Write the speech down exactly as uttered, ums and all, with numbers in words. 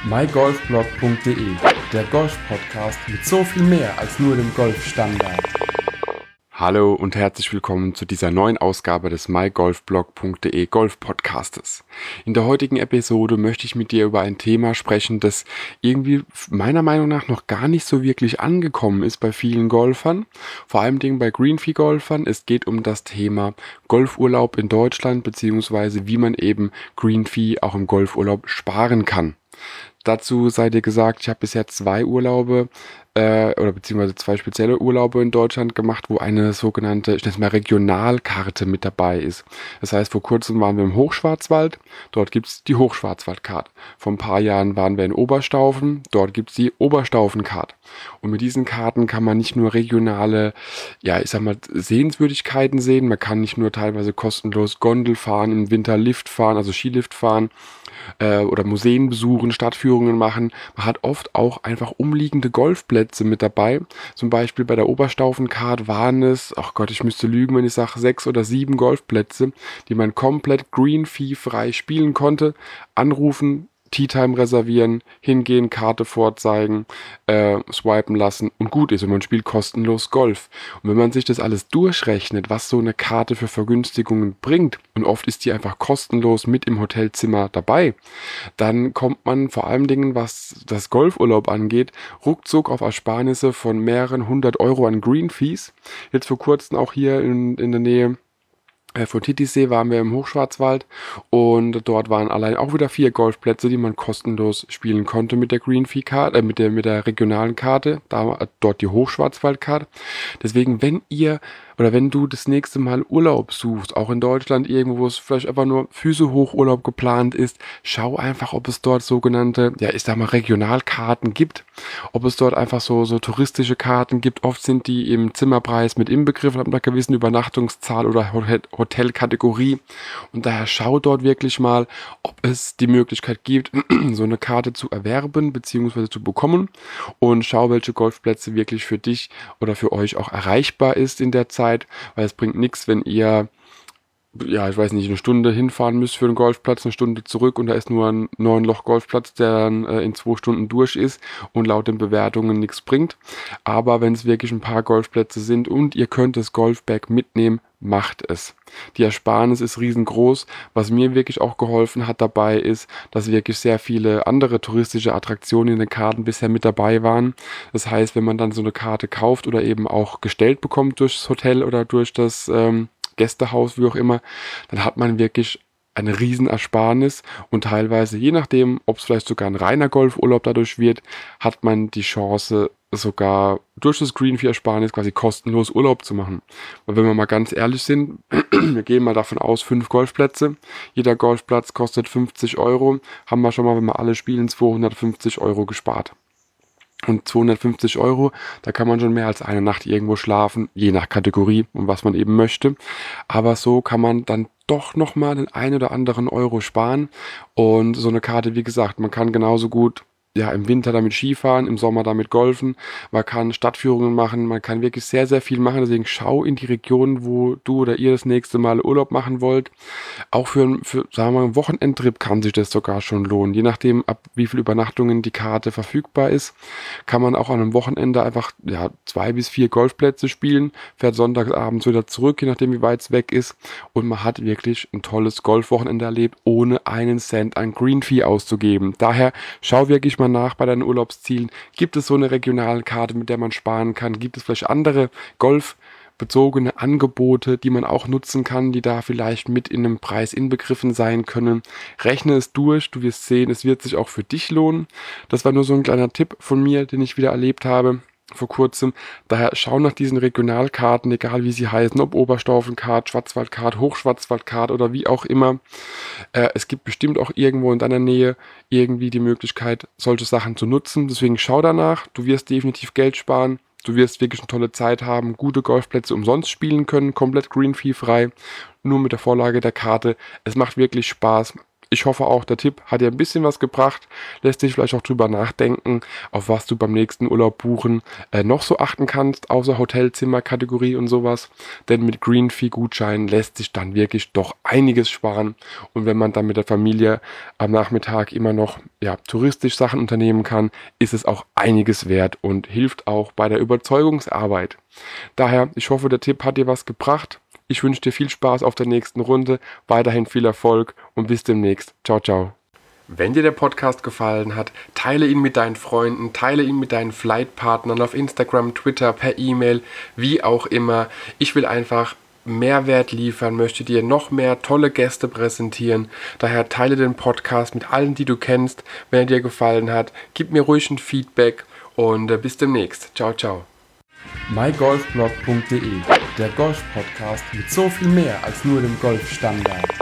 my golf blog punkt de, der Golf-Podcast mit so viel mehr als nur dem Golfstandard. Hallo und herzlich willkommen zu dieser neuen Ausgabe des my golf blog punkt de Golf-Podcastes. In der heutigen Episode möchte ich mit dir über ein Thema sprechen, das irgendwie meiner Meinung nach noch gar nicht so wirklich angekommen ist bei vielen Golfern, vor allem bei Greenfee-Golfern. Es geht um das Thema Golfurlaub in Deutschland, beziehungsweise wie man eben Greenfee auch im Golfurlaub sparen kann. Dazu sei dir gesagt, ich habe bisher zwei Urlaube äh, oder beziehungsweise zwei spezielle Urlaube in Deutschland gemacht, wo eine sogenannte, ich nenne es mal Regionalkarte mit dabei ist. Das heißt, vor kurzem waren wir im Hochschwarzwald, dort gibt es die Hochschwarzwaldkarte. Vor ein paar Jahren waren wir in Oberstaufen, dort gibt es die Oberstaufenkarte. Und mit diesen Karten kann man nicht nur regionale, ja ich sag mal, Sehenswürdigkeiten sehen, man kann nicht nur teilweise kostenlos Gondel fahren, im Winter Lift fahren, also Skilift fahren, oder Museen besuchen, Stadtführungen machen. Man hat oft auch einfach umliegende Golfplätze mit dabei. Zum Beispiel bei der Oberstaufenkarte waren es, ach Gott, ich müsste lügen, wenn ich sage, sechs oder sieben Golfplätze, die man komplett Green-Fee-frei spielen konnte. Anrufen, Teatime reservieren, hingehen, Karte vorzeigen, äh, swipen lassen und gut ist und man spielt kostenlos Golf. Und wenn man sich das alles durchrechnet, was so eine Karte für Vergünstigungen bringt, und oft ist die einfach kostenlos mit im Hotelzimmer dabei, dann kommt man vor allen Dingen, was das Golfurlaub angeht, ruckzuck auf Ersparnisse von mehreren hundert Euro an Green-Fees. Jetzt vor kurzem auch hier in, in der Nähe von Titisee waren wir im Hochschwarzwald und dort waren allein auch wieder vier Golfplätze, die man kostenlos spielen konnte mit der Greenfee-Karte, äh, mit der mit der regionalen Karte, da dort die Hochschwarzwaldkarte. Deswegen, wenn ihr oder wenn du das nächste Mal Urlaub suchst, auch in Deutschland irgendwo, wo es vielleicht einfach nur Füße hoch Urlaub geplant ist, schau einfach, ob es dort sogenannte, ja ich sag mal Regionalkarten gibt, ob es dort einfach so so touristische Karten gibt. Oft sind die im Zimmerpreis mit inbegriffen, ab einer gewissen Übernachtungszahl oder Hotelkategorie, und daher schau dort wirklich mal, ob es die Möglichkeit gibt, so eine Karte zu erwerben bzw. zu bekommen, und schau, welche Golfplätze wirklich für dich oder für euch auch erreichbar ist in der Zeit. Weil es bringt nichts, wenn ihr, ja, ich weiß nicht, eine Stunde hinfahren müsst für einen Golfplatz, eine Stunde zurück und da ist nur ein neun Loch Golfplatz, der dann äh, in zwei Stunden durch ist und laut den Bewertungen nichts bringt. Aber wenn es wirklich ein paar Golfplätze sind und ihr könnt das Golfbag mitnehmen, macht es. Die Ersparnis ist riesengroß. Was mir wirklich auch geholfen hat dabei ist, dass wirklich sehr viele andere touristische Attraktionen in den Karten bisher mit dabei waren. Das heißt, wenn man dann so eine Karte kauft oder eben auch gestellt bekommt durchs Hotel oder durch das ähm, Gästehaus, wie auch immer, dann hat man wirklich eine Riesenersparnis und teilweise, je nachdem, ob es vielleicht sogar ein reiner Golfurlaub dadurch wird, hat man die Chance, sogar durch das Greenfee-Ersparnis quasi kostenlos Urlaub zu machen. Weil wenn wir mal ganz ehrlich sind, wir gehen mal davon aus, fünf Golfplätze, jeder Golfplatz kostet fünfzig Euro, haben wir schon mal, wenn wir alle spielen, zweihundertfünfzig Euro gespart. Und zweihundertfünfzig Euro, da kann man schon mehr als eine Nacht irgendwo schlafen, je nach Kategorie und was man eben möchte. Aber so kann man dann doch nochmal den ein oder anderen Euro sparen. Und so eine Karte, wie gesagt, man kann genauso gut ja im Winter damit Skifahren, im Sommer damit golfen, man kann Stadtführungen machen, man kann wirklich sehr, sehr viel machen. Deswegen schau in die Region, wo du oder ihr das nächste Mal Urlaub machen wollt. Auch für, für sagen wir mal, einen Wochenendtrip kann sich das sogar schon lohnen. Je nachdem, ab wie viel Übernachtungen die Karte verfügbar ist, kann man auch an einem Wochenende einfach ja zwei bis vier Golfplätze spielen, fährt sonntagsabends wieder zurück, je nachdem wie weit es weg ist, und man hat wirklich ein tolles Golfwochenende erlebt, ohne einen Cent an Greenfee auszugeben. Daher schau wirklich mal nach bei deinen Urlaubszielen. Gibt es so eine regionale Karte, mit der man sparen kann? Gibt es vielleicht andere golfbezogene Angebote, die man auch nutzen kann, die da vielleicht mit in einem Preis inbegriffen sein können? Rechne es durch, du wirst sehen, es wird sich auch für dich lohnen. Das war nur so ein kleiner Tipp von mir, den ich wieder erlebt habe vor kurzem. Daher schau nach diesen Regionalkarten, egal wie sie heißen, ob Oberstaufenkarte, Schwarzwaldkarte, Hochschwarzwaldkarte oder wie auch immer. Äh, es gibt bestimmt auch irgendwo in deiner Nähe irgendwie die Möglichkeit, solche Sachen zu nutzen. Deswegen schau danach, du wirst definitiv Geld sparen. Du wirst wirklich eine tolle Zeit haben, gute Golfplätze umsonst spielen können, komplett Greenfee frei, nur mit der Vorlage der Karte. Es macht wirklich Spaß. ich hoffe auch, der Tipp hat dir ein bisschen was gebracht, lässt dich vielleicht auch drüber nachdenken, auf was du beim nächsten Urlaub buchen äh, noch so achten kannst, außer Hotelzimmerkategorie und sowas. Denn mit Greenfee-Gutscheinen lässt sich dann wirklich doch einiges sparen. Und wenn man dann mit der Familie am Nachmittag immer noch ja, touristisch Sachen unternehmen kann, ist es auch einiges wert und hilft auch bei der Überzeugungsarbeit. Daher, ich hoffe, der Tipp hat dir was gebracht. Ich wünsche dir viel Spaß auf der nächsten Runde, weiterhin viel Erfolg und bis demnächst. Ciao, ciao. Wenn dir der Podcast gefallen hat, teile ihn mit deinen Freunden, teile ihn mit deinen Flightpartnern auf Instagram, Twitter, per E-Mail, wie auch immer. Ich will einfach Mehrwert liefern, möchte dir noch mehr tolle Gäste präsentieren. Daher teile den Podcast mit allen, die du kennst. Wenn er dir gefallen hat, gib mir ruhig ein Feedback und äh, bis demnächst. Ciao, ciao. my golf blog punkt de, der Golf-Podcast mit so viel mehr als nur dem Golfstandard.